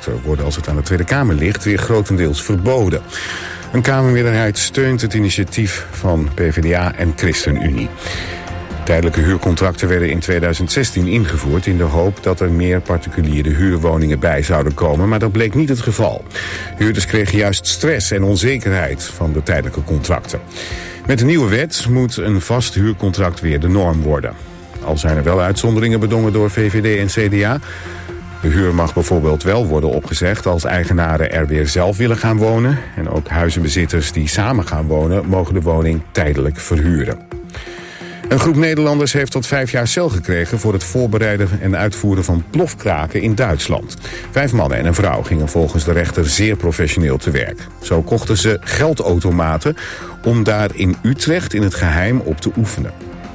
huurcontracten worden als het aan de Tweede Kamer ligt weer grotendeels verboden. Een Kamermeerderheid steunt het initiatief van PvdA en ChristenUnie. Tijdelijke huurcontracten werden in 2016 ingevoerd in de hoop dat er meer particuliere huurwoningen bij zouden komen, maar dat bleek niet het geval. Huurders kregen juist stress en onzekerheid van de tijdelijke contracten. Met de nieuwe wet moet een vast huurcontract weer de norm worden. Al zijn er wel uitzonderingen bedongen door VVD en CDA. De huur mag bijvoorbeeld wel worden opgezegd als eigenaren er weer zelf willen gaan wonen. En ook huizenbezitters die samen gaan wonen mogen de woning tijdelijk verhuren. Een groep Nederlanders heeft tot 5 jaar cel gekregen voor het voorbereiden en uitvoeren van plofkraken in Duitsland. 5 mannen en een vrouw gingen volgens de rechter zeer professioneel te werk. Zo kochten ze geldautomaten om daar in Utrecht in het geheim op te oefenen.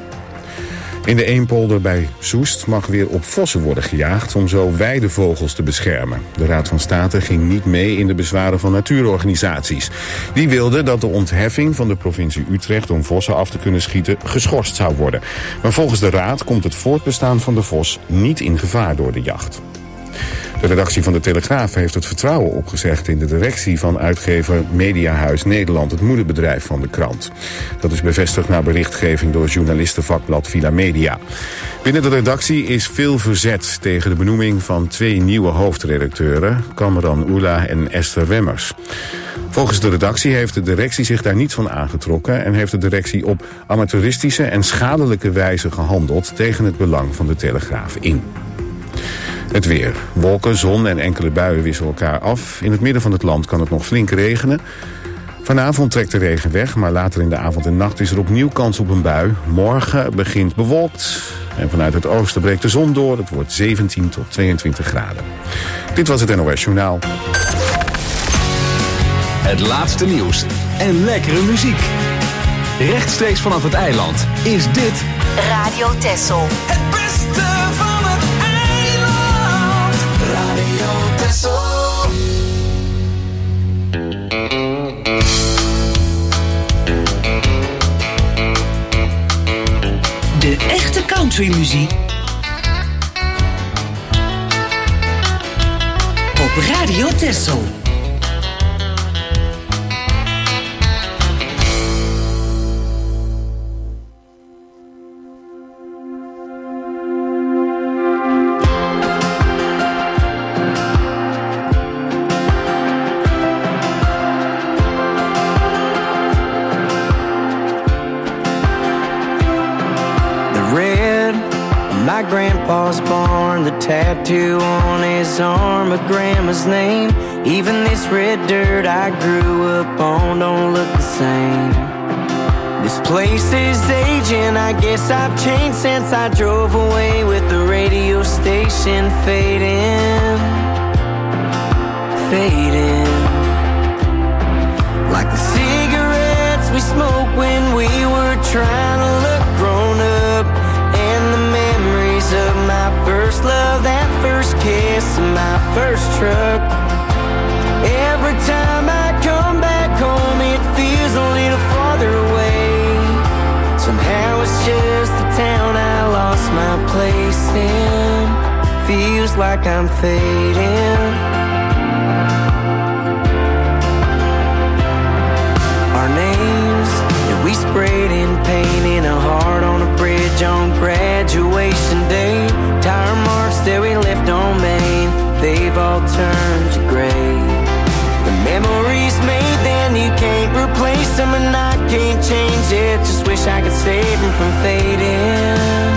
In de Eempolder bij Soest mag weer op vossen worden gejaagd om zo weidevogels te beschermen. De Raad van State ging niet mee in de bezwaren van natuurorganisaties. Die wilden dat de ontheffing van de provincie Utrecht om vossen af te kunnen schieten geschorst zou worden. Maar volgens de Raad komt het voortbestaan van de vos niet in gevaar door de jacht. De redactie van de Telegraaf heeft het vertrouwen opgezegd in de directie van uitgever Mediahuis Nederland, het moederbedrijf van de krant. Dat is bevestigd na berichtgeving door journalistenvakblad Villa Media. Binnen de redactie is veel verzet tegen de benoeming van 2 nieuwe hoofdredacteuren, Kamran Oela en Esther Wemmers. Volgens de redactie heeft de directie zich daar niets van aangetrokken en heeft de directie op amateuristische en schadelijke wijze gehandeld tegen het belang van de Telegraaf in. Het weer. Wolken, zon en enkele buien wisselen elkaar af. In het midden van het land kan het nog flink regenen. Vanavond trekt de regen weg, maar later in de avond en nacht is er opnieuw kans op een bui. Morgen begint bewolkt en vanuit het oosten breekt de zon door. Het wordt 17 tot 22 graden. Dit was het NOS Journaal. Het laatste nieuws en lekkere muziek. Rechtstreeks vanaf het eiland is dit Radio Texel. Het beste van het eiland. Radio Texel. De echte countrymuziek op Radio Texel. Grandpa's barn, the tattoo on his arm, a grandma's name. Even this red dirt I grew up on don't look the same. This place is aging, I guess I've changed since I drove away with the radio station fading, fading. Like the cigarettes we smoked when we were trying to look grown up. And the memories of my first love, that first kiss and my first truck. Every time I come back home it feels a little farther away. Somehow it's just the town I lost my place in. Feels like I'm fading. Our names that we sprayed in paint in a heart on a bridge on graduation day. Tire marks that we left on Main, they've all turned to gray. The memories made then, you can't replace them, and I can't change it. Just wish I could save them from fading,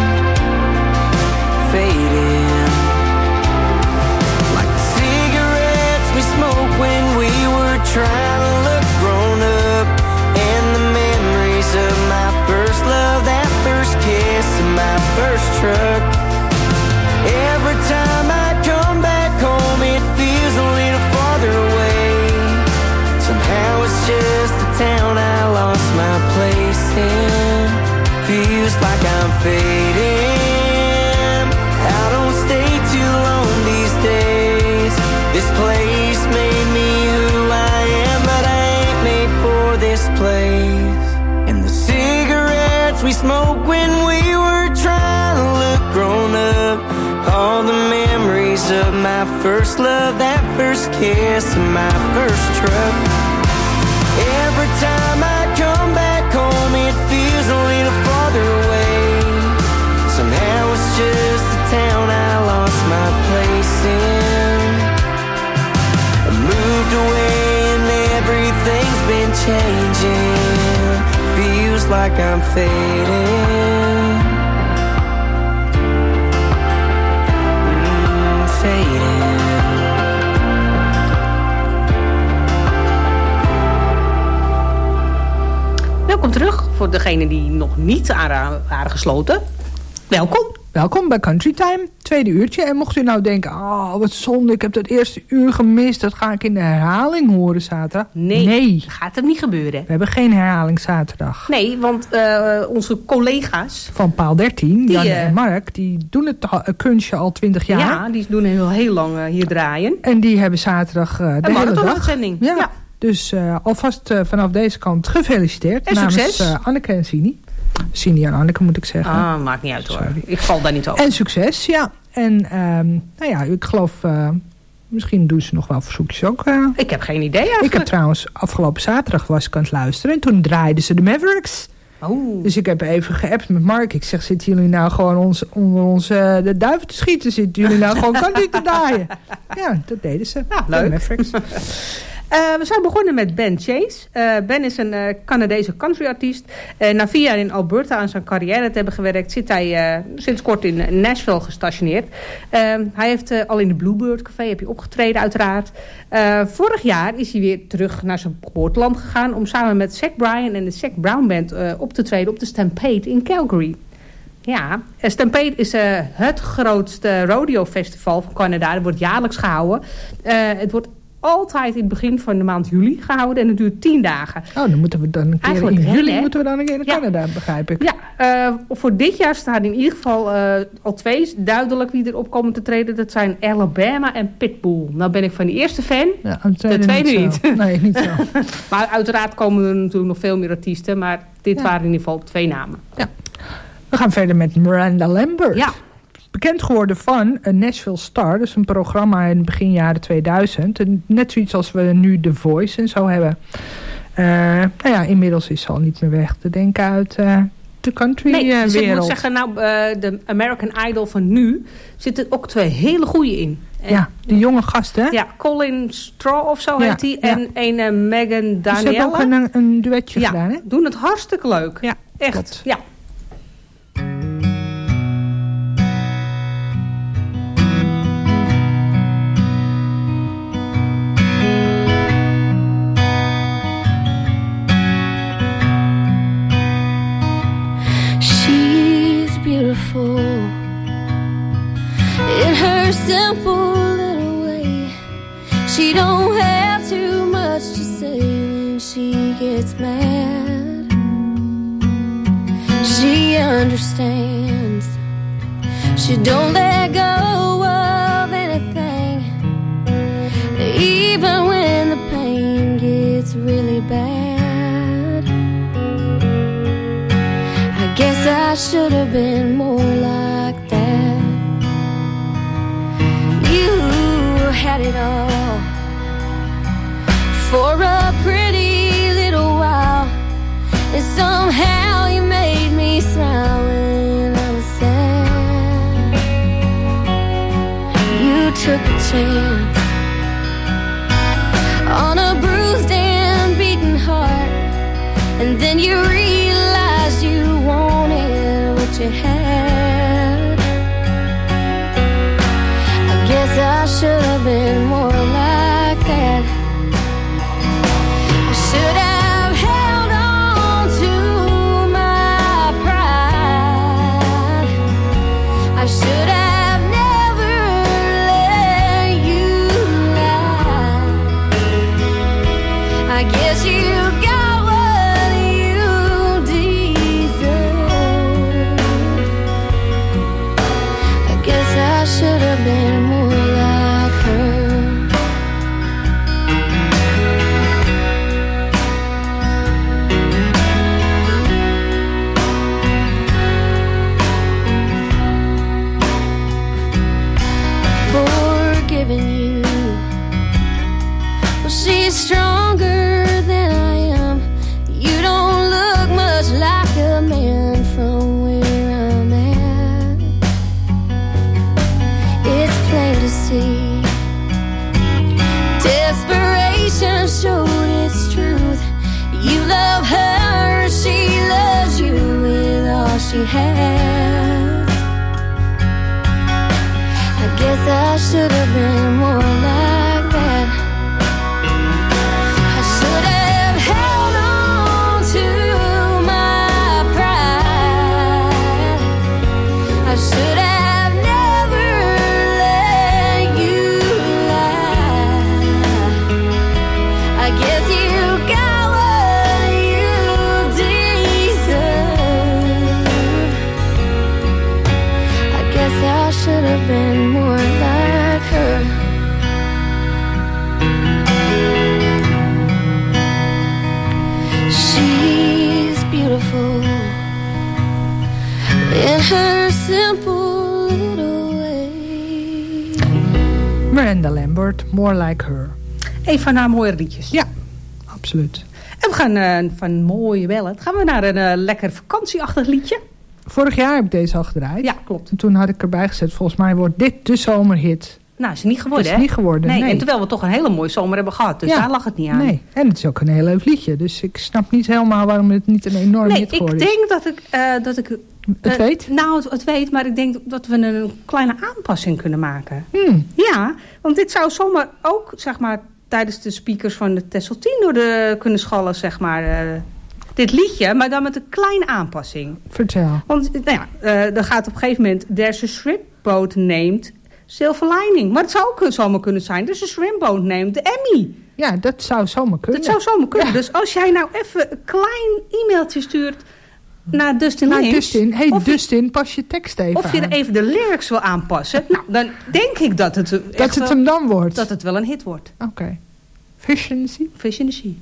fading. Like the cigarettes we smoked when we were trying to look grown up. And the memories of my first love, that first kiss and my first truck. Every time I come back home it feels a little farther away. Somehow it's just the town I lost my place in. Feels like I'm fading. I don't stay too long these days. This place made me who I am, but I ain't made for this place. And the cigarettes we smoked when we were trying to look grown up. All the memories of my first love, that first kiss, and my first truck. Every time I come back home, it feels a little farther away. Somehow it's just the town I lost my place in. I moved away and everything's been changing. Feels like I'm fading. Welkom terug voor degenen die nog niet waren gesloten. Welkom. Welkom bij Country Time, tweede uurtje. En mocht u nou denken, wat zonde, ik heb dat eerste uur gemist. Dat ga ik in de herhaling horen zaterdag. Nee, gaat er niet gebeuren. We hebben geen herhaling zaterdag. Nee, want onze collega's van Paal 13, Jan en Mark, die doen het kunstje al 20 jaar. Ja, die doen heel lang hier draaien. En die hebben zaterdag de hele dag. Uitzending. Ja. Dus alvast vanaf deze kant gefeliciteerd. En succes. Namens Anneke en Sini. Sini en Anneke moet ik zeggen. Maakt niet uit hoor. Sorry. Ik val daar niet over. En succes, ja. En ik geloof, misschien doen ze nog wel verzoekjes ook. Ik heb geen idee eigenlijk. Ik heb trouwens, afgelopen zaterdag was ik aan het luisteren. En toen draaiden ze de Mavericks. Oh. Dus ik heb even geappt met Mark. Ik zeg, zitten jullie nou gewoon onder ons de duiven te schieten? Zitten jullie nou gewoon country te draaien? Ja, dat deden ze. Ja, leuk. De Mavericks. We zijn begonnen met Ben Chase. Ben is een Canadese countryartiest. Na 4 jaar in Alberta aan zijn carrière te hebben gewerkt, zit hij sinds kort in Nashville gestationeerd. Hij heeft al in de Bluebird Café heb je opgetreden uiteraard. Vorig jaar is hij weer terug naar zijn geboorteland gegaan om samen met Zach Bryan en de Zach Brown Band op te treden op de Stampede in Calgary. Ja, Stampede is het grootste rodeo festival van Canada. Dat wordt jaarlijks gehouden. Het wordt altijd in het begin van de maand juli gehouden en het duurt 10 dagen. Oh, dan moeten we dan een keer in juli moeten we dan een keer in Canada, begrijp ik. Ja, voor dit jaar staan in ieder geval al 2 duidelijk wie erop komen te treden. Dat zijn Alabama en Pitbull. Nou ben ik van de eerste fan, ja, de tweede niet. Nee, niet zo. Maar uiteraard komen er natuurlijk nog veel meer artiesten, maar dit waren in ieder geval 2 namen. Ja. We gaan verder met Miranda Lambert. Ja. Bekend geworden van Nashville Star. Dat is een programma in begin jaren 2000. En net zoiets als we nu The Voice en zo hebben. Inmiddels is ze al niet meer weg te denken uit de country wereld. Dus ik moet zeggen, de American Idol van nu zitten ook 2 hele goeie in. En, de jonge gasten. Ja, Colin Straw of zo heet die. En een Megan Daniela. Ze hebben ook een duetje gedaan, hè? Doen het hartstikke leuk. Ja, echt. Klopt. Ja. Beautiful in her simple little way. She don't have too much to say when she gets mad. She understands. She don't let go of anything, even when the pain gets really bad. I guess I should have been more like that. You had it all for a pretty little while, and somehow you made me smile when I was sad. You took a chance on a bruised and beaten heart, and then you realized you wanted what you had. I guess I should have been more like that. I should have held on to my pride. I should have never let you lie. I guess you got what you deserve. I guess I should have been more like her. Forgiving stronger than I am. You don't look much like a man from where I'm at. It's plain to see. Desperation showed its truth. You love her, she loves you with all she has. I guess I should have been more like that. I should have held on to my pride. I should have never let you lie. I guess you got what you deserve. I guess I should have been more like her. She's beautiful in her simple little way. Miranda Lambert, More Like Her. Een van haar mooie liedjes. Ja, absoluut. En we gaan van mooie bellen. Gaan we naar een lekker vakantieachtig liedje. Vorig jaar heb ik deze al gedraaid. Ja, klopt. En toen had ik erbij gezet, volgens mij wordt dit de zomerhit. Nou, is niet geworden, Het hè? is niet geworden, nee. En terwijl we toch een hele mooie zomer hebben gehad. Dus Ja. daar lag het niet aan. Nee, en het is ook een heel leuk liedje. Dus ik snap niet helemaal waarom het niet een enorm Nee, hit geworden ik is. denk dat ik Het weet? Nou, het weet, maar ik denk dat we een kleine aanpassing kunnen maken. Ja, want dit zou zomaar ook, zeg maar, tijdens de speakers van de Texel 10 door de kunnen schallen, zeg maar, dit liedje, maar dan met een kleine aanpassing. Vertel. Want, nou ja, er gaat op een gegeven moment, there's a shrimp boat named Silver Lining. Maar het zou ook zomaar kunnen zijn, there's a shrimp boat named the Emmy. Ja, dat zou zomaar kunnen. Dat zou zomaar kunnen. Ja. Dus als jij nou even een klein e-mailtje stuurt naar Dustin Nou, Lynch, Dustin, hey of Dustin, pas je tekst even of je aan. even de lyrics wil aanpassen, nou, dan denk ik dat het echt wel, hem dan wordt. dat het wel een hit wordt. Oké. Fish in the Sea. Fish in the Sea.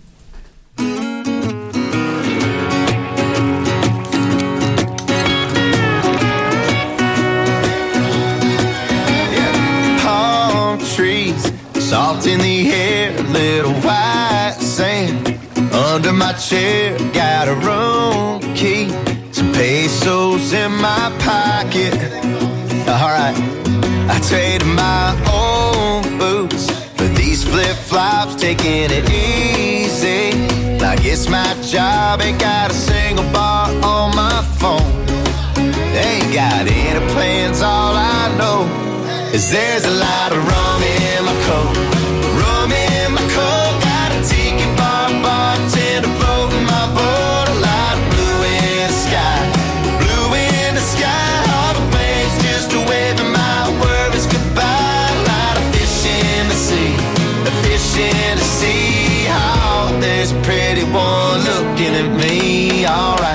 Palm trees, salt in the air, little white sand under my chair. Got a room key, some pesos in my pocket. Alright, I traded my old boots for these flip-flops, taking it easy. I guess my job ain't got a single bar on my phone. Ain't got any plans, all I know is there's a lot of rum in my coat. Rum in my coat, got a tiki bar, bartender floating my boat. A lot of blue in the sky, blue in the sky. All the waves just waving my worries goodbye. A lot of fish in the sea, the fish in the sea. Oh, there's a pretty one looking at me, alright.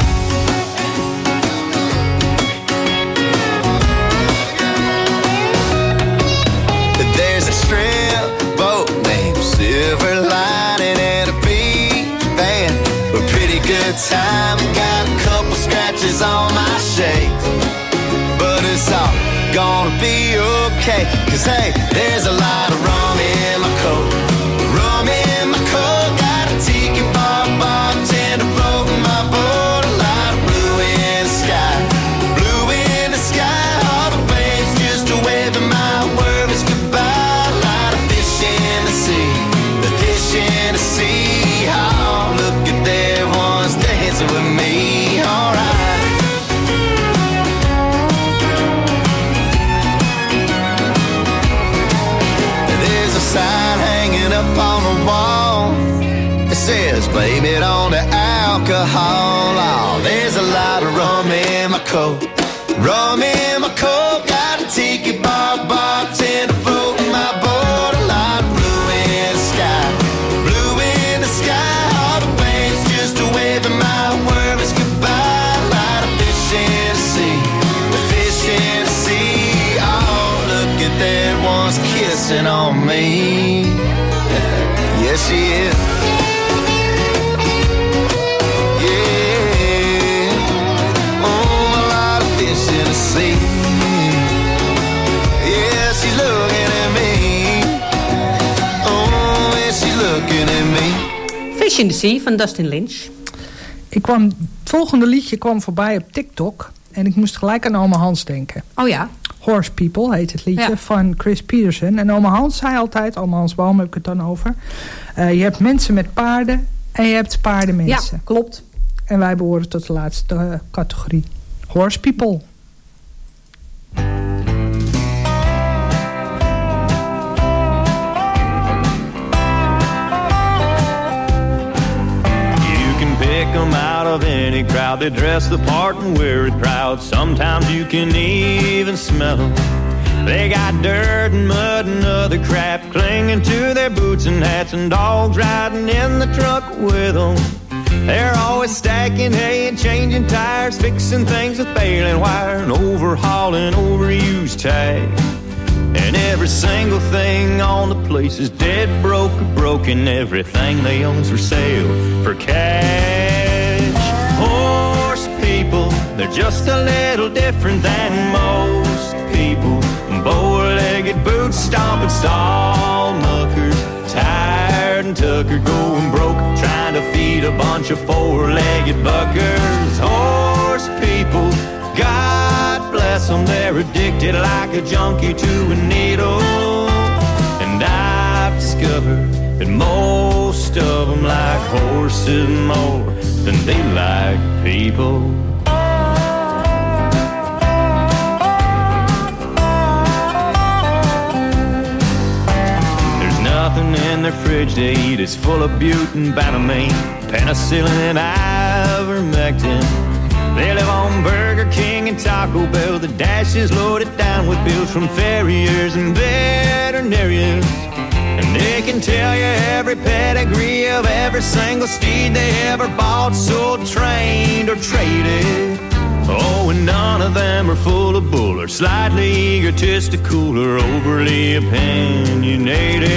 There's a shrimp boat named Silver Lining and a beach band. A pretty good time, got a couple scratches on my shades, but it's all gonna be okay. Cause hey, there's a lot of rum in my coat. Rum in my coat, got a tiki bar, bartender floating my boat. A lot of blue in the sky, blue in the sky. All the waves just waving my worries goodbye. A lot of fish in the sea, the fish in the sea. Oh, look at that one's dancing with me, alright. There's a sign hanging up on the wall. It says, blame it on the alcohol. Oh, there's a lot of rum in my coat. Rum in my coat, got a tiki bar, bartender floating my boat. A lot of blue in the sky, blue in the sky. All the waves just waving my worries goodbye. A lot of fish in the sea, the fish in the sea. Oh, look at that one's kissing on me. Yes, she is. Yeah. Oh, a lot of fish in the sea. Yeah, she's looking at me. Oh, yeah, she's looking at me. Fish in the Sea van Dustin Lynch. Het volgende liedje kwam voorbij op TikTok. En ik moest gelijk aan Oma Hans denken. Oh ja. Horse People heet het liedje van Chris Peterson. En Oma Hans zei altijd, Oma Hans Boom heb ik het dan over. Je hebt mensen met paarden en je hebt paardenmensen. Ja, klopt. En wij behoren tot de laatste categorie. Horse People. Pick them out of any crowd. They dress the part and wear it proud. Sometimes you can even smell them. They got dirt and mud and other crap clinging to their boots and hats, and dogs riding in the truck with them. They're always stacking hay and changing tires, fixing things with baling wire and overhauling overused tags. And every single thing on the place is dead broke or broken. Everything they own's for sale for cash. Horse people, they're just a little different than most people. Bow-legged boots, stomping stall muckers, tired and tuckered, going broke, trying to feed a bunch of four-legged buckers. Horse people, God bless them, they're addicted like a junkie to a needle. And I've discovered that most of them like horses more than they like people. There's nothing in their fridge to eat, it's full of butane, banamine, penicillin, and ivermectin. They live on Burger King and Taco Bell. The dash is loaded down with bills from farriers and veterinarians. And they can tell you every pedigree of every single steed they ever bought, sold, trained, or traded. Oh, and none of them are full of bull or slightly egotistical or overly opinionated.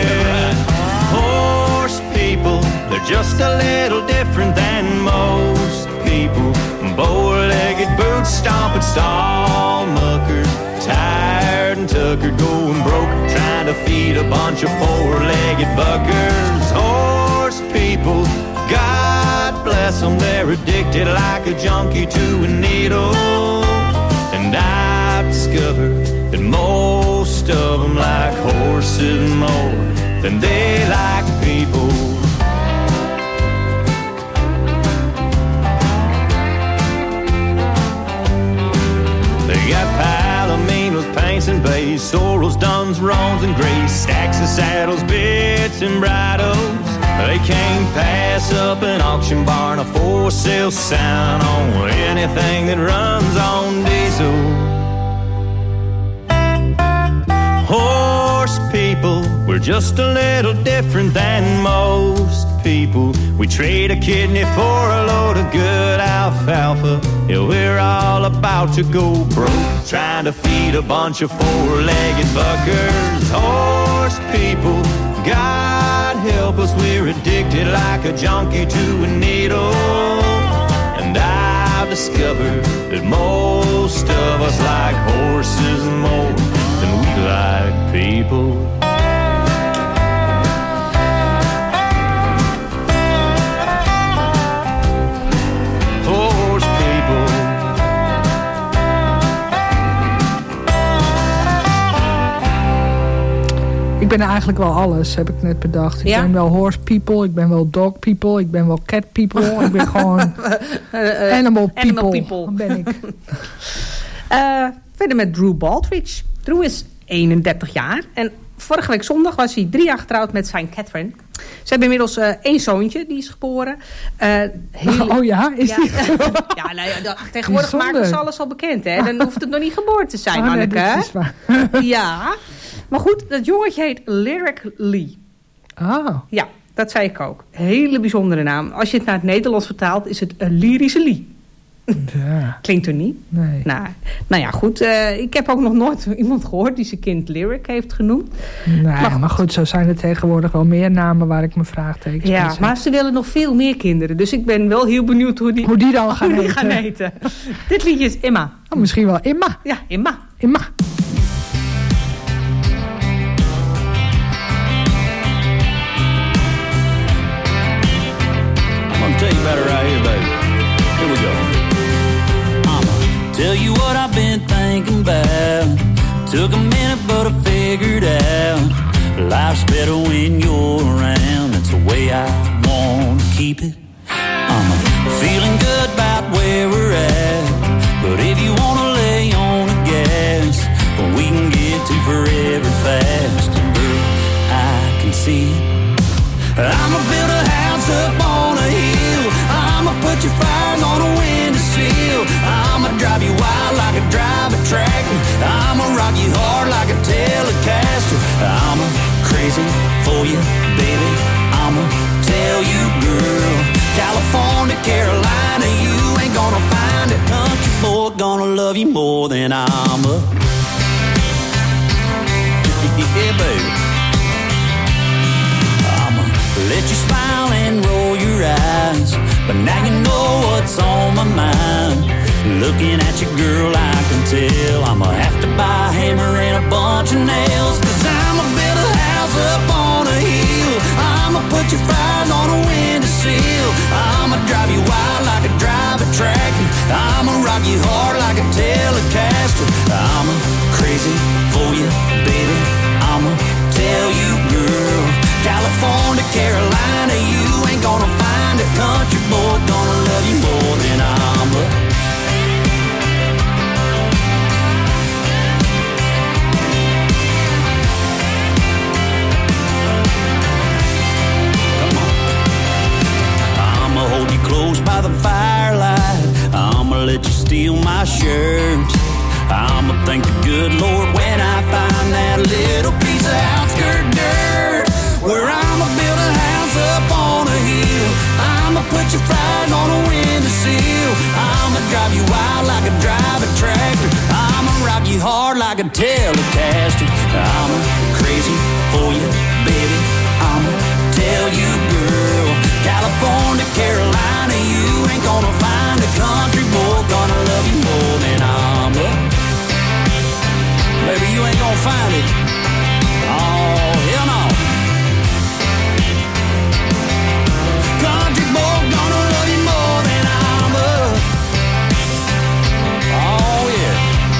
Horse people, they're just a little different than most people. Bow-legged boots, stomping stall muckers, tired and tuckered, going broke, trying to feed a bunch of four-legged buckers. Horse people, God bless them, they're addicted like a junkie to a needle. And I've discovered that most of them like horses more than they like people. They got palominos, paints and bays, sorrels, duns, roans and grays, stacks of saddles, bits and bridles. They can't pass up an auction barn, a for sale sign on anything that runs on diesel. Horse people, we're just a little different than most people. We trade a kidney for a load of good alfalfa. Yeah, we're all about to go broke, trying to feed a bunch of four-legged buckers. Horse people, God help us, we're addicted like a junkie to a needle. And I've discovered that most of us like horses more than we like people. Horse people. Ik ben eigenlijk wel alles, heb ik net bedacht. Ik ben wel horse people, ik ben wel dog people, ik ben wel cat people. Ik ben gewoon animal people. Ben ik. Verder met Drew Baldridge. Drew is 31 jaar en vorige week zondag was hij 3 jaar getrouwd met zijn Catherine. Ze hebben inmiddels 1 zoontje, die is geboren. Oh ja? Is die ja, nou ja, tegenwoordig maken ze alles al bekend. Hè? Dan hoeft het nog niet geboren te zijn, Anneke. Nee, dat is waar. Ja, maar goed, dat jongetje heet Lyric Lee. Ah. Ja, dat zei ik ook. Hele bijzondere naam. Als je het naar het Nederlands vertaalt, is het een lyrische Lee. Ja. Klinkt er niet? Nee. Nou ja, goed. Ik heb ook nog nooit iemand gehoord die zijn kind Lyric heeft genoemd. Nee, maar goed, zo zijn er tegenwoordig wel meer namen waar ik me vraagtekens bij zet. Maar ze willen nog veel meer kinderen. Dus ik ben wel heel benieuwd hoe die dan gaan heten. Dit liedje is Emma. Oh, misschien wel Emma. Ja, Emma. Emma. Took a minute, but I figured out life's better when you're around. That's the way I want to keep it. I'm feeling good about where we're at, but if you want to lay on the gas, we can get to forever fast. Girl, I can see it. I'ma build a house up on a hill. I'ma put your fires on a windowsill. I'ma drive you wild like I drive a tractor. I'ma rock you hard like a Telecaster. I'm crazy for you, baby. I'ma tell you, girl. California, Carolina, you ain't gonna find a country boy gonna love you more than I'm a. Yeah, baby. I'ma let you smile and roll your eyes, but now you know what's on my mind. Looking at you, girl, I can tell I'ma have to buy a hammer and a bunch of nails, 'cause I'ma build a house up on a hill. I'ma put your fires on a windowsill. I'ma drive you wild like I drive a tractor. I'ma rock you hard like a Telecaster. I'm crazy for you, baby. I'ma tell you, girl. California, Carolina, you ain't gonna find a country boy gonna love you more than I'm a. Hold you close by the firelight. I'ma let you steal my shirt. I'ma thank the good Lord when I find that little piece of outskirt dirt where I'ma build a house up on a hill. I'ma put your fries on a windowsill. I'ma drive you wild like I drive a tractor. I'ma rock you hard like a Telecaster. I'm crazy for you, baby. I'ma tell you, girl. California, Carolina, you ain't gonna find a country boy gonna love you more than I'm a. Baby, you ain't gonna find it. Oh, hell no. Country boy gonna love you more than I'm a. Oh, yeah.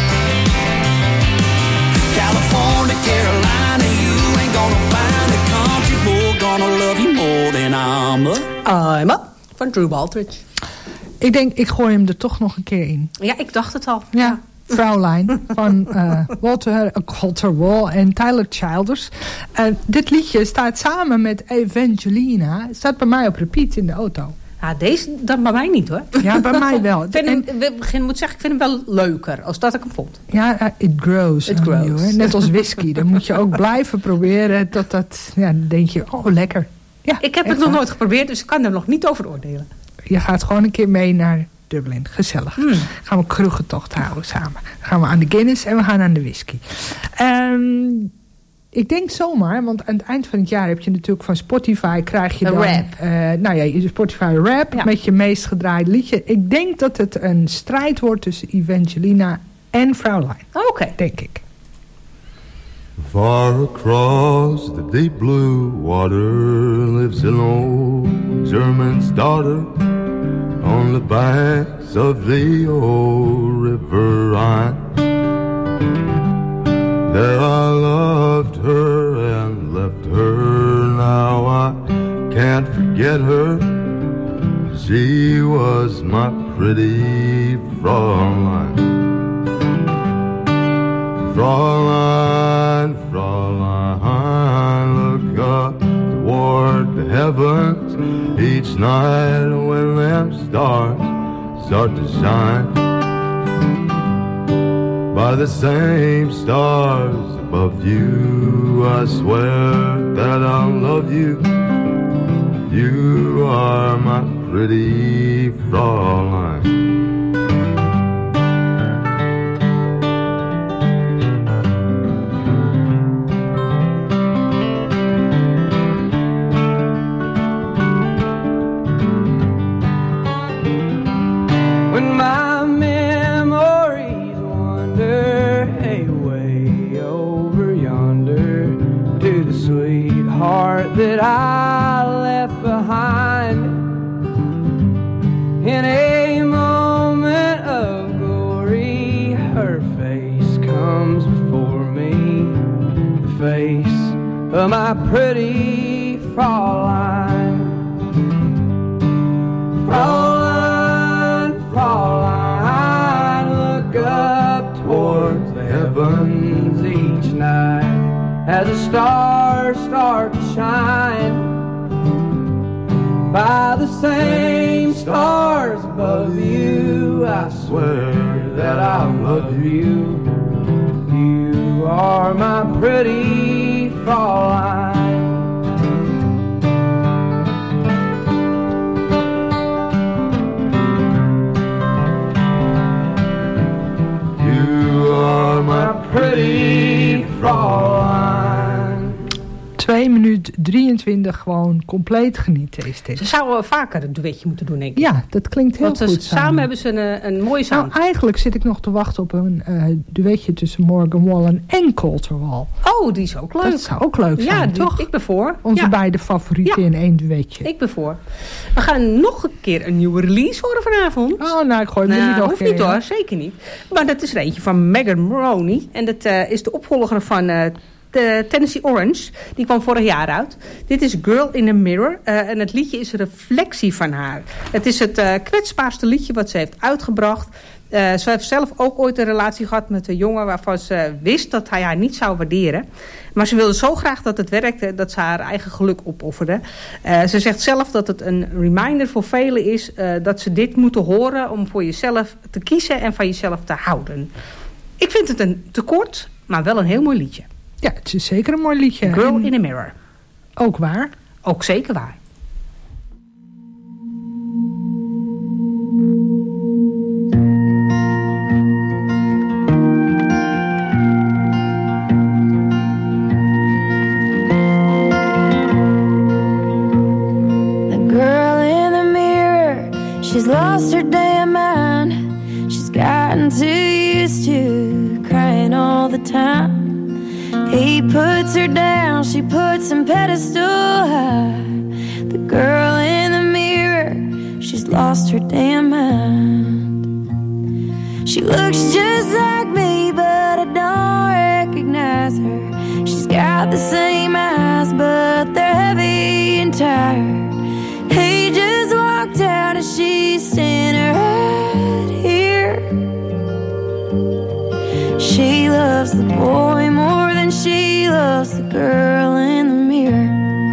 California, Carolina, you ain't gonna find a country boy gonna love you more than I'm a. I'm up van Drew Baldridge. Ik denk, ik gooi hem er toch nog een keer in. Ja, ik dacht het al. Ja, Fraulein van Walter Wall en Tyler Childers. Dit liedje staat samen met Evangelina. Staat bij mij op repeat in de auto. Ja, deze dat bij mij niet hoor. Ja, bij mij wel. Ik moet zeggen, ik vind hem wel leuker als dat ik hem vond. Ja, it grows. It grows. You, net als whisky. Dan moet je ook blijven proberen totdat, ja, dan denk je, oh lekker. Ja, ik heb het nog nooit geprobeerd, dus ik kan er nog niet over oordelen. Je gaat gewoon een keer mee naar Dublin. Gezellig. Gaan we kroegentocht houden samen. Dan gaan we aan de Guinness en we gaan aan de whisky. Ik denk zomaar, want aan het eind van het jaar heb je natuurlijk van Spotify krijg je dan rap. Je Spotify rap met je meest gedraaide liedje. Ik denk dat het een strijd wordt tussen Evangelina en Fraulein. Oké. Denk ik. Far across the deep blue water lives an old German's daughter on the banks of the old River Rhine. There I loved her and left her, now I can't forget her. She was my pretty Fraulein. Fraulein, Fraulein, look up toward the heavens each night when them stars start to shine. By the same stars above you, I swear that I'll love you. You are my pretty Fraulein. That I left behind in a moment of glory, her face comes before Well, my pretty Fraulein, Fraulein, Fraulein, look up towards the heavens each night as the stars start to shine. By the same stars above you, I swear that I love you. You are my pretty Fraulein. You are my pretty Fraulein. 2 minuten 23, gewoon compleet genieten is dit. Ze zouden vaker een duetje moeten doen, denk ik. Ja, dat klinkt heel goed samen hebben ze een mooie sound. Nou, eigenlijk zit ik nog te wachten op een duetje tussen Morgan Wallen en Colter Wall. Oh, die is ook leuk. Dat zou ook leuk zijn, toch? Ik ben voor. Onze beide favorieten in 1 duetje. Ik ben voor. We gaan nog een keer een nieuwe release horen vanavond. Oh, nou, ik gooi hem niet nog hoeft niet hoor, zeker niet. Maar dat is er eentje van Megan Moroney. En dat is de opvolger van de Tennessee Orange. Die kwam vorig jaar uit. Dit is Girl in a Mirror. En het liedje is een reflectie van haar. Het is het kwetsbaarste liedje wat ze heeft uitgebracht. Ze heeft zelf ook ooit een relatie gehad met een jongen waarvan ze wist dat hij haar niet zou waarderen. Maar ze wilde zo graag dat het werkte dat ze haar eigen geluk opofferde. Ze zegt zelf dat het een reminder voor velen is dat ze dit moeten horen om voor jezelf te kiezen en van jezelf te houden. Ik vind het een tekort, maar wel een heel mooi liedje. Ja, het is zeker een mooi liedje. Girl in a Mirror. Ook waar? Ook zeker waar. She's lost her damn mind. She's gotten too used to crying all the time. He puts her down, she puts him pedestal high. The girl in the mirror, she's lost her damn mind. She looks just like me, but I don't recognize her. She's got the same eyes, but they're heavy and tired. He just walked out and she's standing right here. She loves the boy more than she loves the girl in the mirror.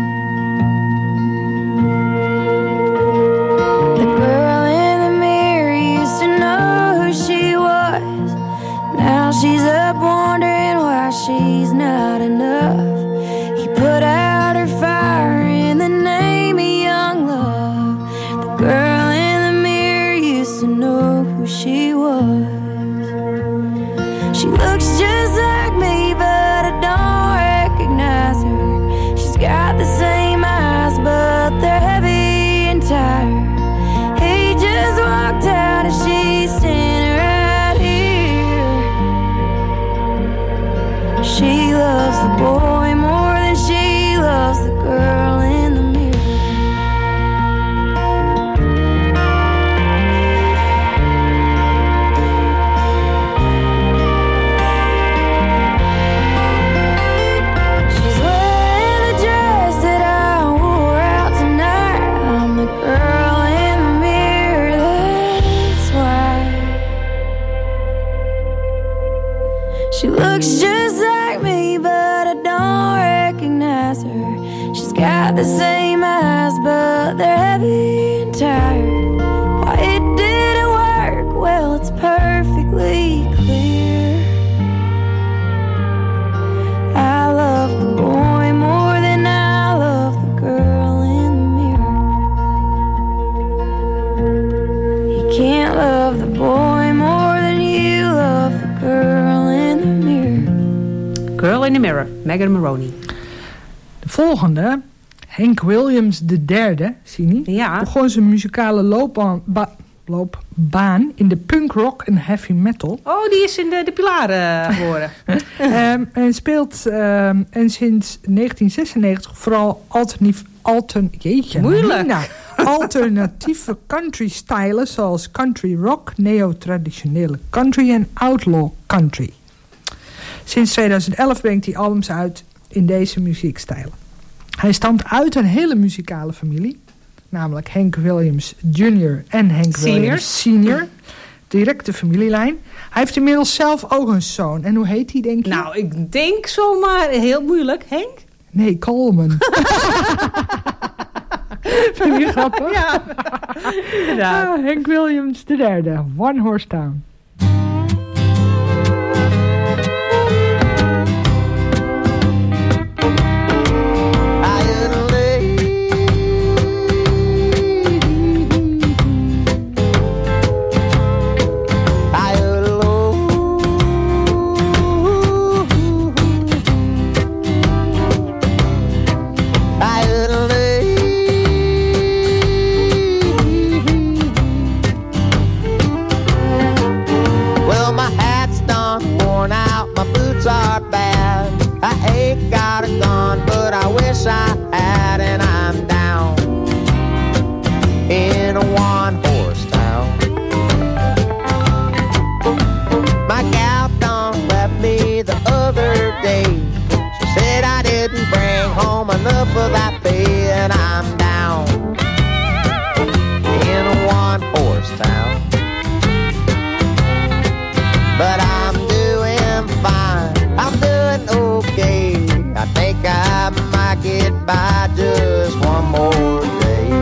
The girl in the mirror used to know who she was. Now she's up wondering why she's not enough. He put out her fire in the name of young love. The girl in the mirror used to know who she was. She looks just like me, but I don't recognize her. She's got the same eyes, but they're heavy and tired. He just walked out and she's standing right here. She loves the boy more than she loves the girl in the mirror. She looks just like me, but I don't recognize her. She's got the same eyes, but they're heavy and tired. Why it didn't work, well, it's perfectly clear. I love the boy more than I love the girl in the mirror. You can't love the boy more than you love the girl in the mirror. Girl in the Mirror, Megan Moroney. De volgende, Hank Williams III, zie je niet? Ja. Begon zijn muzikale loopbaan in de punk rock en heavy metal. Oh, die is in de Pilaren geworden. En speelt en sinds 1996 vooral alternatieve country stijlen zoals country rock, neo-traditionele country en outlaw country. Sinds 2011 brengt hij albums uit in deze muziekstijlen. Hij stamt uit een hele muzikale familie. Namelijk Hank Williams Jr. en Hank Williams Sr. Directe familielijn. Hij heeft inmiddels zelf ook een zoon. En hoe heet hij, denk je? Nou, ik denk zomaar heel moeilijk. Henk? Nee, Coleman. Vind je grappig? Ja, inderdaad. Hank Williams III, One Horse Town. I had, and I'm down in a one-horse town. My gal done left me the other day. She said I didn't bring home enough of that pay, and I'm down in a one-horse town. But I'm doing fine, I'm doing okay. I think I might get by just one more day.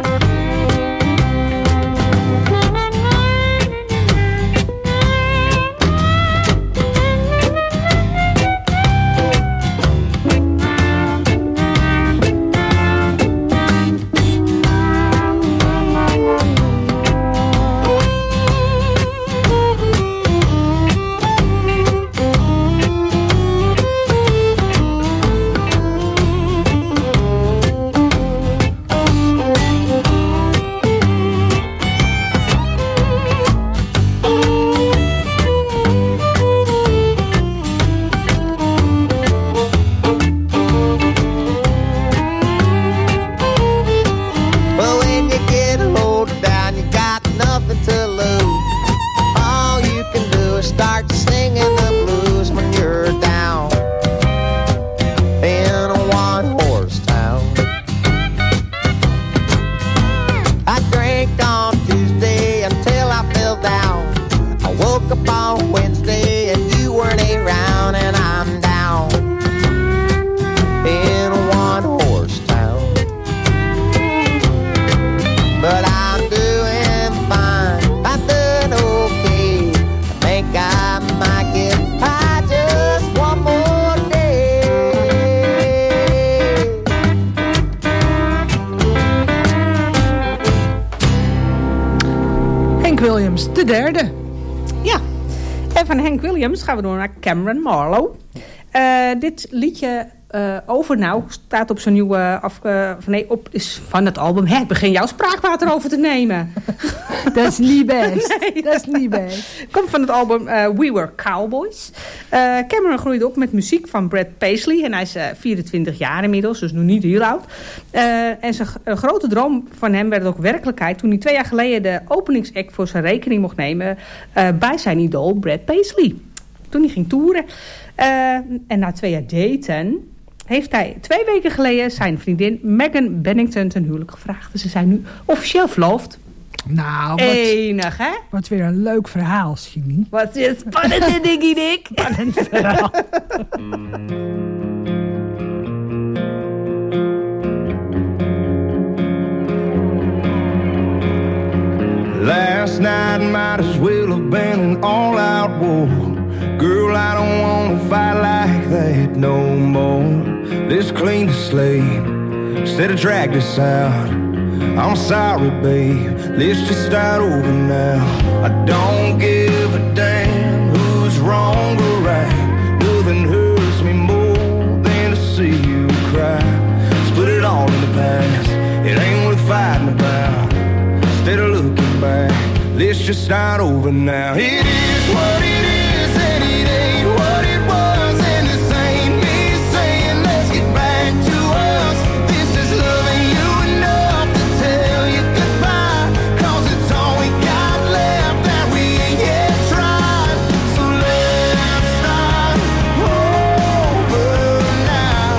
Williams, de derde. Ja, en van Hank Williams gaan we door naar Cameron Marlowe. Dit liedje Over Nou staat op zijn nieuwe... is van het album. Ik begin jouw spraakwater over te nemen. Dat is niet best. Nee, dat is niet best. Komt van het album We Were Cowboys. Cameron groeide op met muziek van Brad Paisley. En hij is 24 jaar inmiddels, dus nog niet heel oud. En zijn grote droom van hem werd ook werkelijkheid... toen hij 2 jaar geleden de openingsact voor zijn rekening mocht nemen... bij zijn idool Brad Paisley. Toen hij ging toeren. En na 2 jaar daten... heeft hij 2 weken geleden zijn vriendin Megan Bennington ten huwelijk gevraagd. Dus ze zijn nu officieel verloofd. Nou, enig, hè? Wat weer een leuk verhaal, Jimmy. Wat is spannend, Diggy Dick. Spannend verhaal. Last night might as well have been an all-out war. Girl, I don't wanna fight like that no more. Let's clean the slate instead of drag this out. I'm sorry, babe, let's just start over now. I don't give a damn who's wrong or right. Nothing hurts me more than to see you cry. Let's put it all in the past, it ain't worth fighting about. Instead of looking back, let's just start over now. It is what it is and it ain't what it was. And this ain't me saying let's get back to us. This is loving you enough to tell you goodbye. Cause it's all we got left that we ain't yet tried. So let's start over now.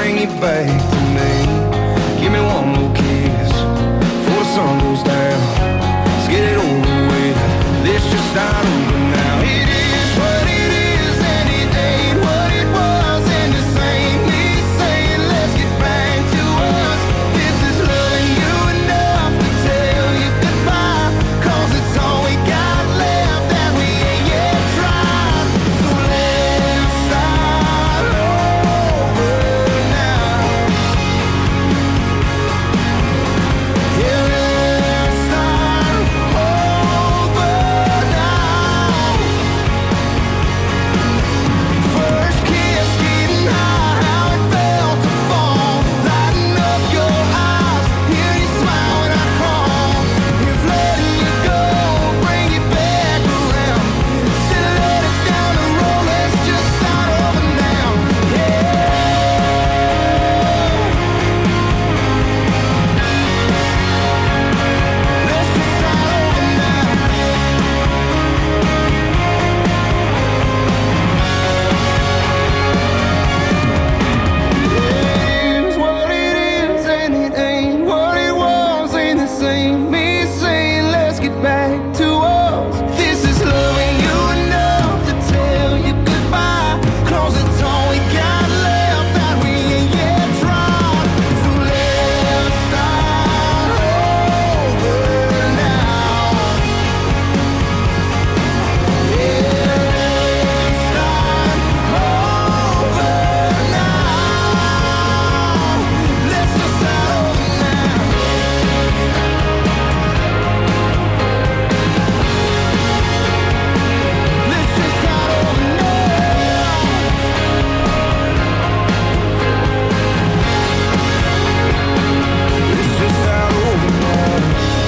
bring you back to me. Give me one more kiss before the sun goes down. Let's get it over with. Let's just start over now. It is what it is and it ain't what it was, and this ain't me saying let's get back to us. This is loving you enough to tell you goodbye, 'cause it's all we got left that we ain't yet tried. So let's start over now. Yeah, let's start over now. First kiss, getting high, how it felt to fall. Lighten up your eyes, hear you smile when I call. If letting you go, bring you back around. Instead of let it down the road, let's just start over now. Yeah. Let's just start over now. It is what it is and it ain't what it was, and this ain't me saying let's get back to us. This is loving you enough to tell you goodbye, 'cause it's all we got left that we ain't yet tried. So let's start over now. Yeah, let's start over now. Let's just start over now. Let's just start over now. Let's just start over now.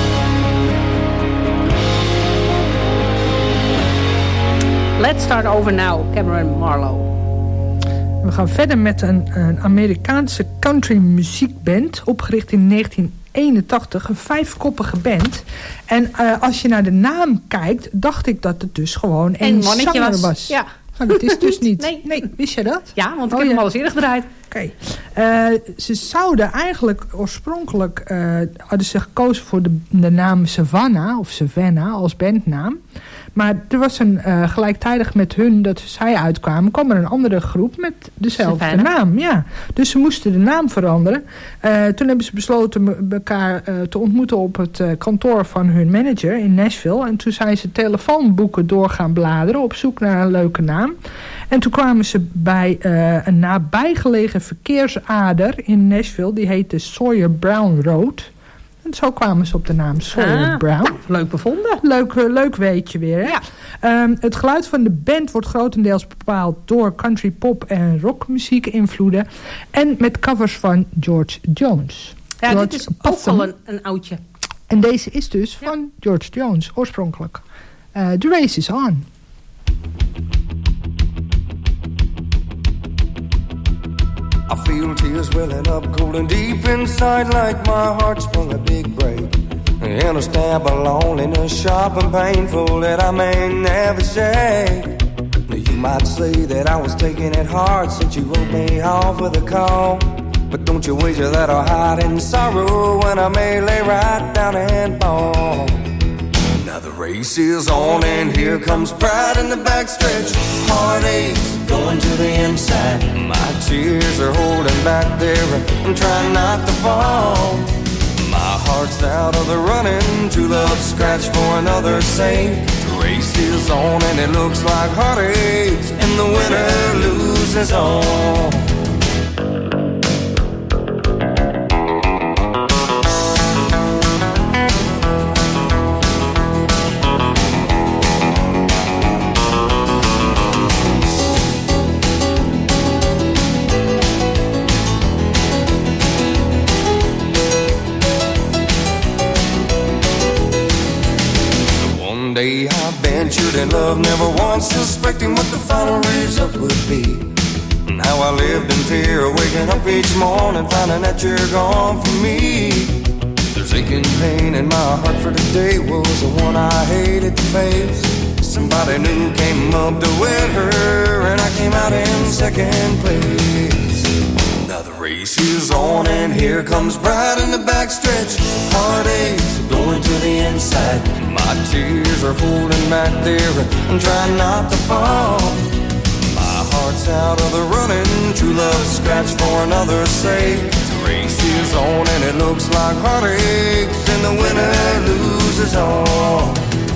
Let's Start Over Now, Cameron Marlowe. We gaan verder met een Amerikaanse country muziekband, opgericht in 1981, een 5-koppige band. En als je naar de naam kijkt, dacht ik dat het dus gewoon één mannetje zanger was. Ja. Maar dat is dus niet. Nee. Wist je dat? Ja, want ik heb hem al eens eerder gedraaid. Oké. Ze zouden eigenlijk oorspronkelijk hadden ze gekozen voor de naam Savannah als bandnaam. Maar er was gelijktijdig met hun dat zij uitkwamen, kwam er een andere groep met dezelfde naam. Ja. Dus ze moesten de naam veranderen. Toen hebben ze besloten elkaar te ontmoeten op het kantoor van hun manager in Nashville. En toen zijn ze telefoonboeken door gaan bladeren op zoek naar een leuke naam. En toen kwamen ze bij een nabijgelegen verkeersader in Nashville. Die heette Sawyer Brown Road. En zo kwamen ze op de naam Sawyer Brown. Nou, leuk bevonden. Leuk weetje weer. Hè? Ja. Het geluid van de band wordt grotendeels bepaald door country pop en rockmuziek invloeden. En met covers van George Jones. Ja, George dit is ook al een oudje. En deze is dus van George Jones oorspronkelijk. The Race is On. I feel tears welling up cold and deep inside, like my heart sprung a big break. And a stab of loneliness sharp and painful that I may never shake. You might say that I was taking it hard since you wrote me off with a call. But don't you wager that I'll hide in sorrow when I may lay right down and fall. Now the race is on and here comes pride in the backstretch. Heartaches going to the inside. My tears are holding back there. I'm trying not to fall. My heart's out of the running. True love scratched for another's sake. The race is on and it looks like heartaches, and the winner loses all. In love, never once suspecting what the final result would be. And how I lived in fear, waking up each morning, finding that you're gone from me. There's aching pain in my heart for today was the one I hated to face. Somebody new came up to win her, and I came out in second place. Now the race race is on and here comes Bride in the backstretch. Heartaches are going to the inside. My tears are holding back there and trying not to fall. My heart's out of the running, true love scratch for another's sake. The race is on and it looks like heartaches, and the winner loses all.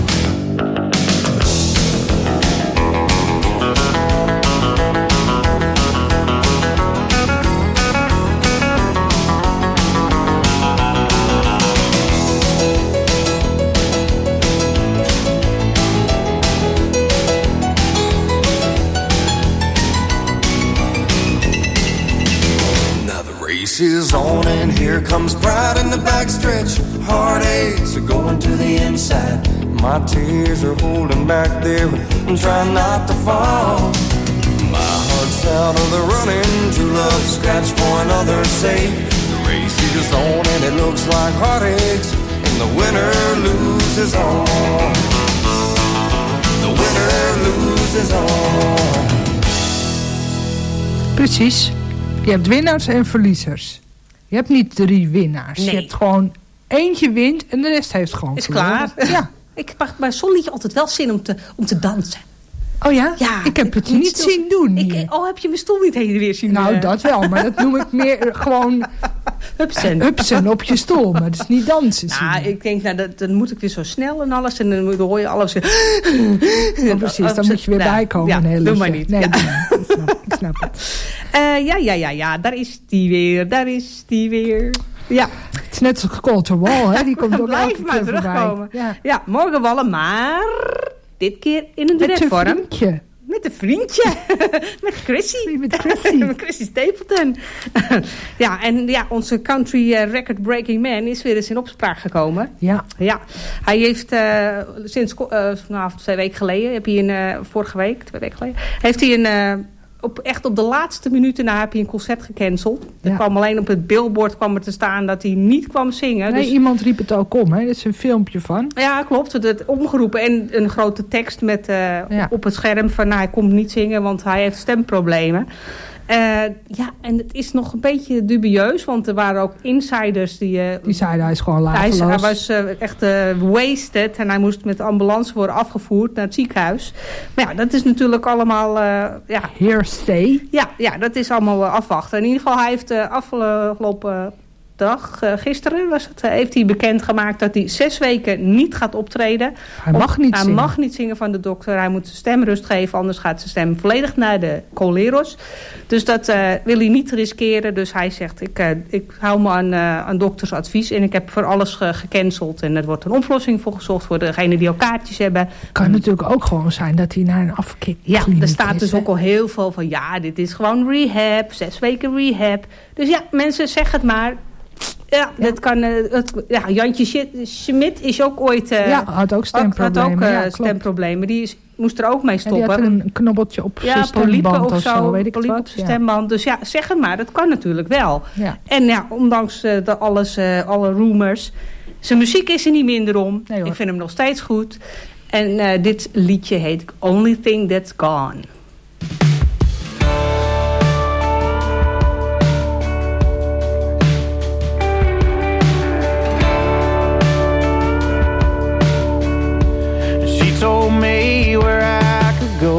Is on and here comes Bride in the backstretch. Heartaches are going to the inside. My tears are holding back there and trying not to fall. My heart's out of the running, true love scratch for another's sake. The race is on and it looks like heartaches, and the winner loses all. The winner loses all. Precies. Je hebt winnaars en verliezers. Je hebt niet 3 winnaars. Nee. Je hebt gewoon eentje wint en de rest heeft gewoon Is verloren. klaar. Ja. Ik mag bij zo'n liedje altijd wel zin om te dansen. Oh ja? Ja. Ik heb het niet zien doen. Heb je mijn stoel niet heen en weer zien? Nou, dat wel. Maar dat noem ik meer gewoon hupsen op je stoel. Maar dat is niet dansen. Nou, ik denk, dan moet ik weer zo snel en alles. En dan hoor je alles. Oh, precies, dan moet je weer bijkomen. Ja, heel doe maar niet. Nee, Ja. ik snap het. Ja, daar is die weer. Ja. Het is net zoals Colter Wall, hè? Die komt ook Blijf elke maar keer terugkomen. voorbij. Ja, morgen wallen, maar dit keer in een duetvorm. Met een vriendje. Met een vriendje. Met Chrissy. Met Chrissy. Met Chrissy Stapleton. Onze country record-breaking man is weer eens in opspraak gekomen. Ja. Ja. Hij heeft sinds 2 weken geleden, vorige week, 2 weken geleden, heeft hij op de laatste minuten heb hij een concert gecanceld. Ja. Er kwam alleen op het billboard te staan dat hij niet kwam zingen. Nee, Dus iemand riep het ook om, hè? Er is een filmpje van. ja, klopt. Het omgeroepen en een grote tekst met op het scherm van hij komt niet zingen, want hij heeft stemproblemen. En het is nog een beetje dubieus, want er waren ook insiders die zeiden hij is gewoon laveloos. Hij was echt wasted en hij moest met de ambulance worden afgevoerd naar het ziekenhuis. Maar ja, dat is natuurlijk allemaal hearsay. Ja, dat is allemaal afwachten. In ieder geval, hij heeft afgelopen dag, gisteren heeft hij bekendgemaakt dat hij 6 weken niet gaat optreden. Hij mag niet zingen van de dokter. Hij moet zijn stem rust geven, anders gaat zijn stem volledig naar de coleros. Dus dat wil hij niet riskeren. Dus hij zegt, ik hou me aan doktersadvies en ik heb voor alles gecanceld. En er wordt een oplossing voor gezocht voor degenen die al kaartjes hebben. Kan natuurlijk ook gewoon zijn dat hij naar een afkikkliniek is. Ja, er staat dus ook al heel veel van, dit is gewoon rehab, 6 weken rehab. Dus ja, mensen, zeg het maar. Ja, dat kan. Jantje Schmidt is ook ooit. Had ook stemproblemen. Stemproblemen. Die moest er ook mee stoppen. Die had een knobbeltje op zijn stemband of zo, weet ik wat. Stemband. Dus ja, zeg het maar, dat kan natuurlijk wel. Ja. En ja, ondanks alle rumors, zijn muziek is er niet minder om. Nee, ik vind hem nog steeds goed. En dit liedje heet Only Thing That's Gone. Told me where I could go.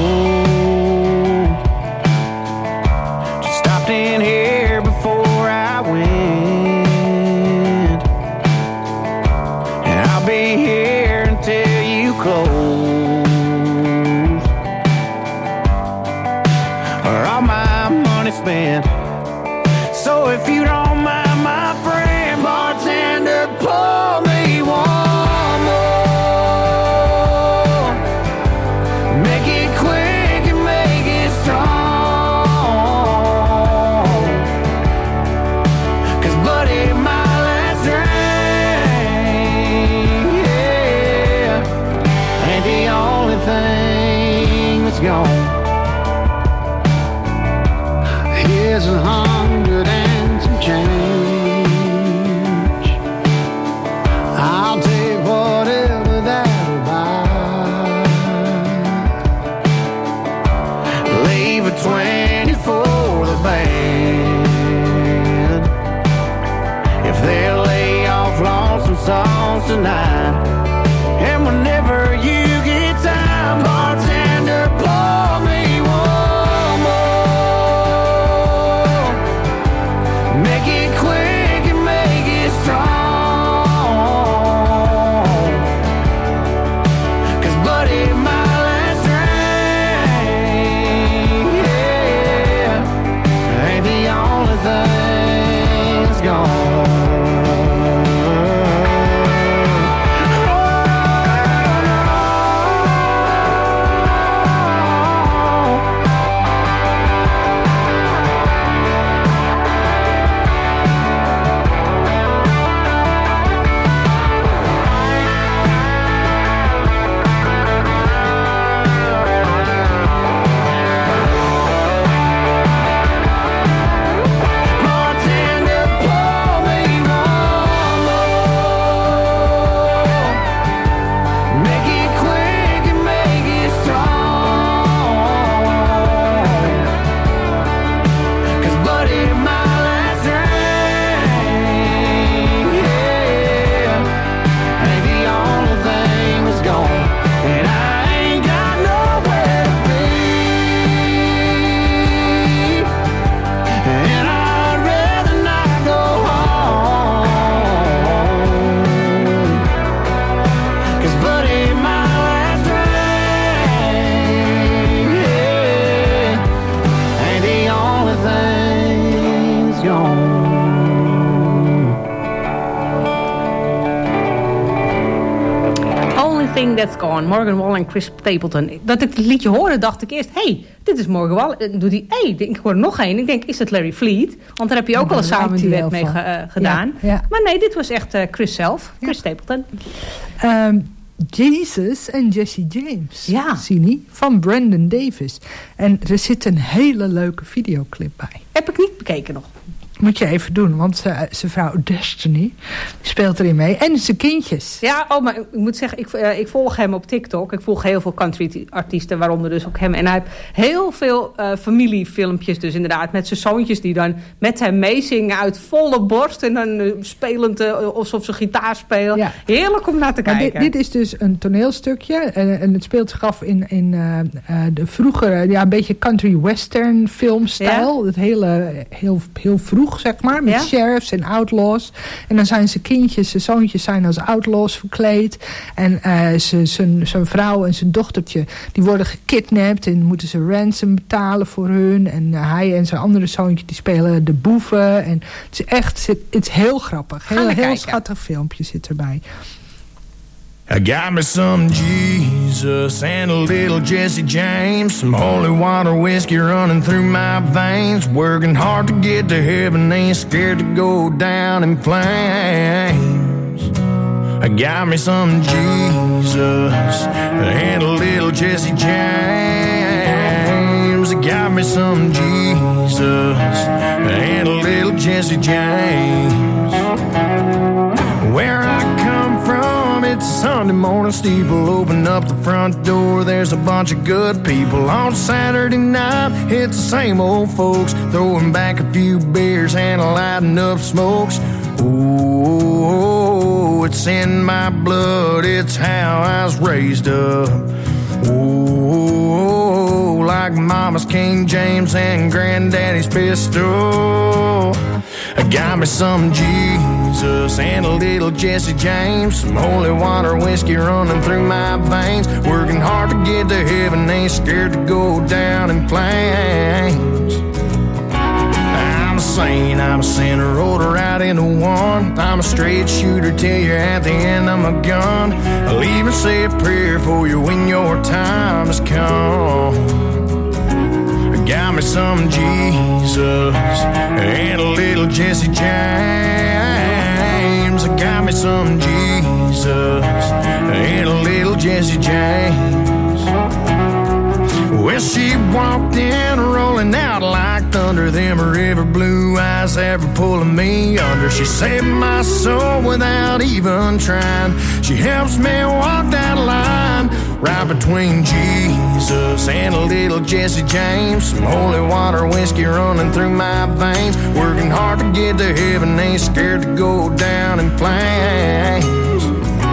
She stopped in here before I went, and I'll be here until you close, or all my money spent. So if you don't mind, my friend bartender, pour me one. Here's 100 and some change. I'll take whatever that'll buy. Leave a 20 for the band. tonight. And whenever you get time, bartender, pour me one more. Make it quick and make it strong. 'Cause buddy, my last drink, yeah, ain't the only thing that's gone. That's Gone, Morgan Wallen en Chris Stapleton. Dat ik het liedje hoorde, dacht ik eerst, hey, dit is Morgan Wallen. En doet hij, ik hoor nog één. Ik denk, is het Larry Fleet? Want daar heb je ook al een side-duet mee gedaan. Ja. Maar nee, dit was echt Chris zelf, Chris Stapleton. Jesus en Jesse James, ja. Sini, van Brandon Davis. En er zit een hele leuke videoclip bij. Heb ik niet bekeken nog. Moet je even doen, want zijn vrouw Destiny speelt erin mee. En zijn kindjes. Ja, maar ik moet zeggen, ik volg hem op TikTok. Ik volg heel veel country-artiesten, waaronder dus ook hem. En hij heeft heel veel familiefilmpjes dus inderdaad. Met zijn zoontjes die dan met hem meezingen uit volle borst. En dan spelend alsof ze gitaar spelen. Ja. Heerlijk om naar te kijken. Dit is dus een toneelstukje. En het speelt zich af in de vroegere, een beetje country-western filmstijl. Ja? Het heel vroeg, zeg maar, met sheriffs en outlaws. En dan zijn zijn kindjes, zijn zoontjes zijn als outlaws verkleed. En zijn vrouw en zijn dochtertje, die worden gekidnapt en moeten ze ransom betalen voor hun. En hij en zijn andere zoontje, die spelen de boeven. En het is echt, het is heel grappig. Heel schattig filmpje zit erbij. I got me some Jesus and a little Jesse James, some holy water whiskey running through my veins, working hard to get to heaven, ain't scared to go down in flames. I got me some Jesus and a little Jesse James. I got me some Jesus and a little Jesse James. Where I come from, it's Sunday morning steeple. Open up the front door, there's a bunch of good people. On Saturday night, it's the same old folks, throwing back a few beers and lighting up smokes. Ooh, it's in my blood, it's how I was raised up. Ooh, like mama's King James and granddaddy's pistol. I got me some Jesus and a little Jesse James, some holy water whiskey running through my veins, working hard to get to heaven, ain't scared to go down in flames. I'm a saint, I'm a sinner, rolled right into one. I'm a straight shooter till you're at the end of my gun. I'll even say a prayer for you when your time has come. Got me some Jesus and a little Jesse James. I got me some Jesus and a little Jesse James. Well, she walked in rolling out like thunder. Them river blue eyes ever pulling me under. She saved my soul without even trying. She helps me walk that line right between Jesus and a little Jesse James. Some holy water whiskey running through my veins, working hard to get to heaven, ain't scared to go down in flames.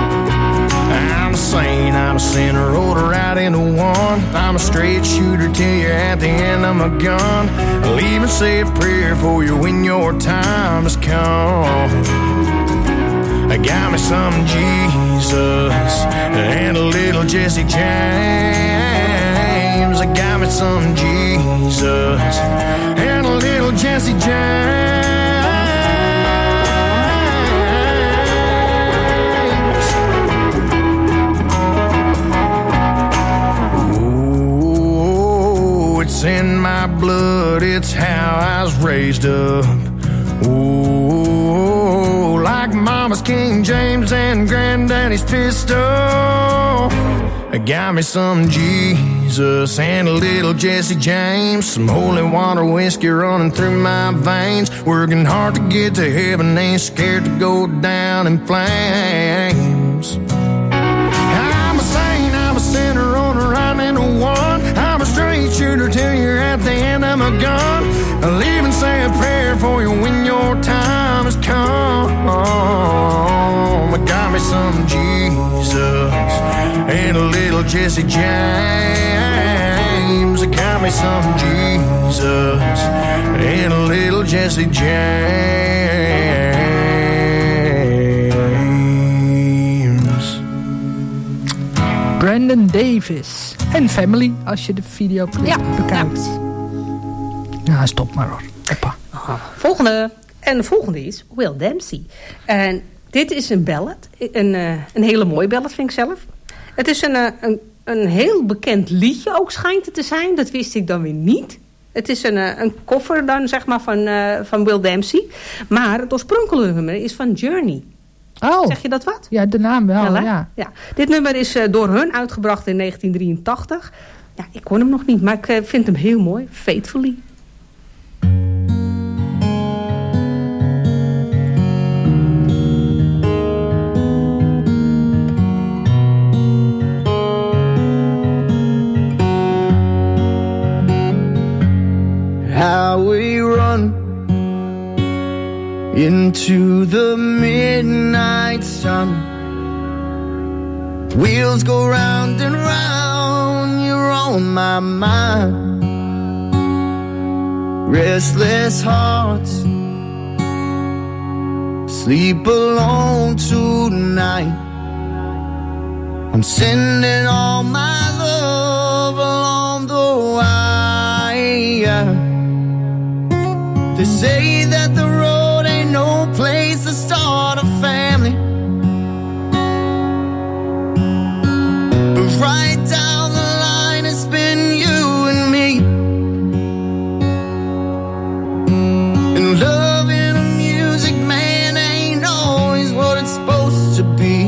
saint, I'm a sinner, rolled her out into one. I'm a straight shooter till you're at the end of my gun. I'll even say a prayer for you when your time has come. I got me some Jesus and a little Jesse James. I got me some Jesus and a little Jesse James. It's in my blood, it's how I was raised up. Ooh, like Mama's King James and Granddaddy's pistol. I got me some Jesus and a little Jesse James. Some holy water whiskey running through my veins. Working hard to get to heaven, ain't scared to go down in flames. I'm a saint, I'm a sinner on a ride into one. I'm a straight shooter till you're at the end of my gun. I'll even say a prayer for you when your time has come. I got me some Jesus and a little Jesse James. I got me some Jesus and a little Jesse James. Brandon Davis en Family, als je de videoclip bekijkt. Ja, stop maar hoor. Hoppa. Volgende. En de volgende is Will Dempsey. En dit is een ballad. Een hele mooie ballad vind ik zelf. Het is een heel bekend liedje ook schijnt het te zijn. Dat wist ik dan weer niet. Het is een cover dan zeg maar van Will Dempsey. Maar het oorspronkelijke nummer is van Journey. Oh. Zeg je dat wat? Ja, de naam wel, ja. Dit nummer is door hun uitgebracht in 1983. Ja, ik kon hem nog niet, maar ik vind hem heel mooi. Faithfully. How we run into the midnight sun. Wheels go round and round, you're on my mind. Restless hearts sleep alone tonight. I'm sending all my love along the wire. They say that the road ain't no place to start a family, but right down the line it's been you and me. And loving a music man ain't always what it's supposed to be.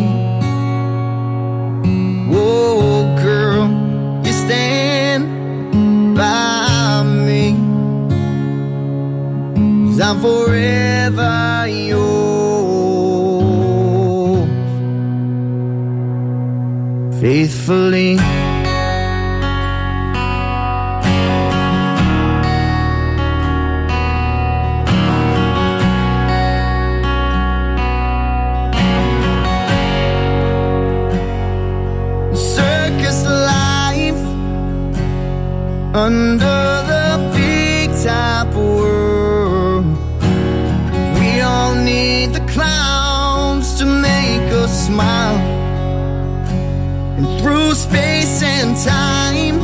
Whoa, girl, you stand by me. I'm forever yours, faithfully. Circus life under the big top world. We all need the clowns to make us smile. And through space and time,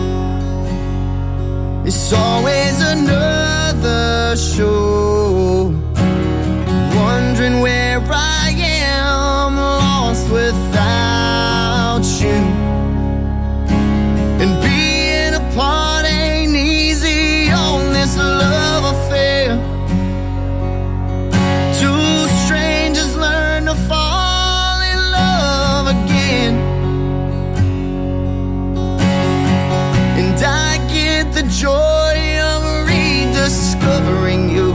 it's always another show. Wondering where I am, lost without you. And being apart ain't easy on this love affair. Two strangers learn to fall in love again. And I get the joy of rediscovering you.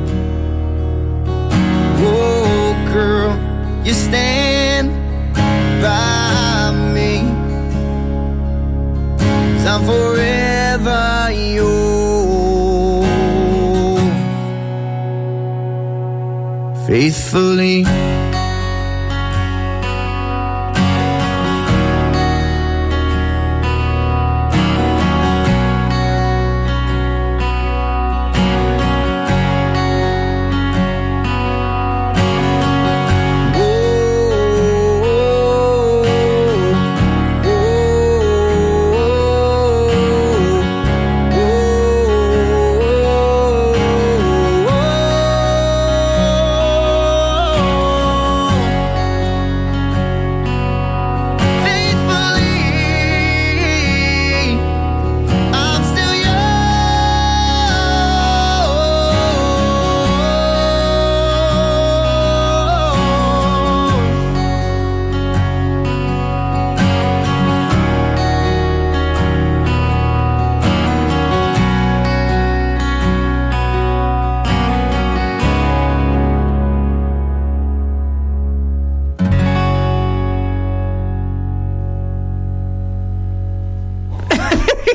Whoa, girl, you stand by me. 'Cause I'm forever yours, faithfully.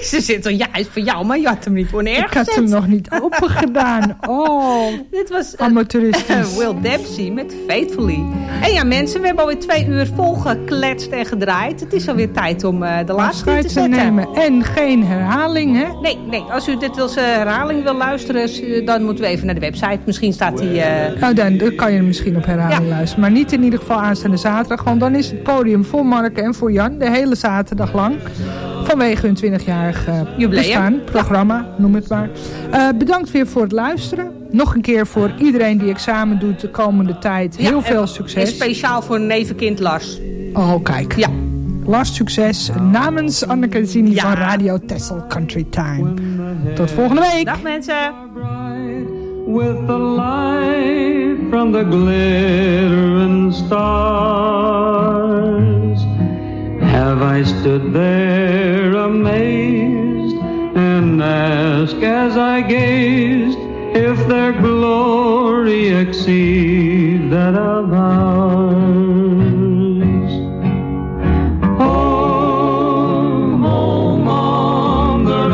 Ze zit zo, ja, hij is voor jou, maar je had hem niet voor neer. Ik had hem nog niet open gedaan. Oh, dit was amateuristisch. Will Dempsey met Faithfully. En ja, mensen, we hebben alweer 2 uur volgekletst en gedraaid. Het is alweer tijd om de laatste in te zetten. Nemen. En geen herhaling, hè? Nee. Als u dit als herhaling wil luisteren, dan moeten we even naar de website. Misschien staat die... Nou, dan kan je misschien op herhaling luisteren. Maar niet in ieder geval aanstaande zaterdag. Want dan is het podium voor Mark en voor Jan. De hele zaterdag lang. Vanwege hun 20-jarig bestaan. Programma, noem het maar. Bedankt weer voor het luisteren. Nog een keer voor iedereen die examen doet de komende tijd. Heel veel succes. En speciaal voor nevenkind Lars. Oh, kijk. Ja. Lars, succes. Namens Anneke Zini van Radio Texel Country Time. Tot volgende week. Dag mensen. With the light from the glittering stars, have I stood there amazed and asked as I gazed if their glory exceed that of ours. Home, home on the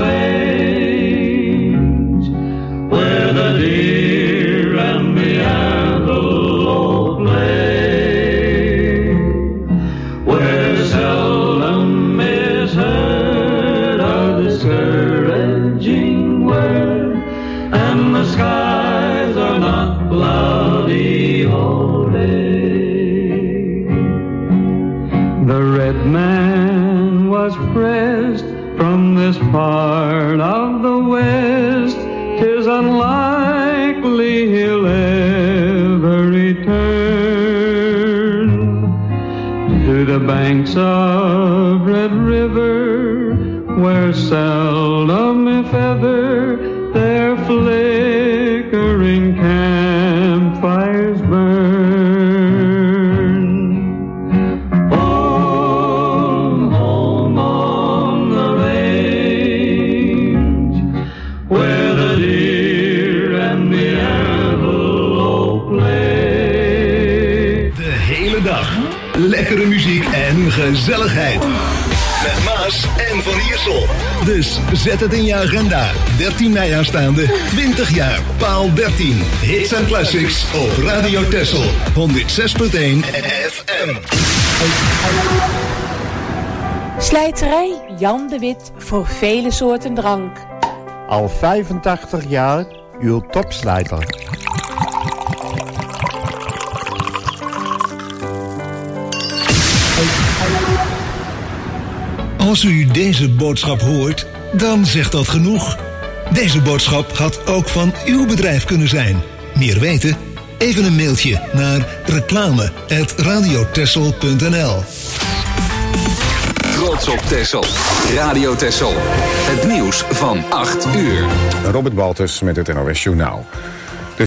range, where the deer and the antelope play, where seldom is heard a discouraging word, and the skies are not cloudy all day. The red man was pressed from this part of the West. 'Tis unlikely he'll ever return to the banks of Red River, where seldom if ever their flickering campfires burn. Home, home on the range, where the deer and the antelope play. De hele dag lekkere muziek en gezelligheid. Met Maas en Van Iersel. Dus zet het in je agenda. 13 mei aanstaande, 20 jaar. Paal 13. Hits en classics op Radio Texel. 106.1 FM. Slijterij Jan de Wit voor vele soorten drank. Al 85 jaar uw topslijter. Als u deze boodschap hoort, dan zegt dat genoeg. Deze boodschap had ook van uw bedrijf kunnen zijn. Meer weten? Even een mailtje naar reclame@radiotexel.nl. Trots op Texel. Radio Texel. Het nieuws van 8 uur. Robert Baltus met het NOS Journaal.